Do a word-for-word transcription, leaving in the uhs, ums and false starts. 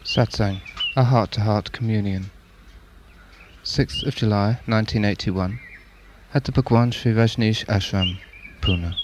Satsang, a heart-to-heart communion. sixth of July nineteen eighty-one, at the Bhagwan Sri Rajneesh Ashram, Pune.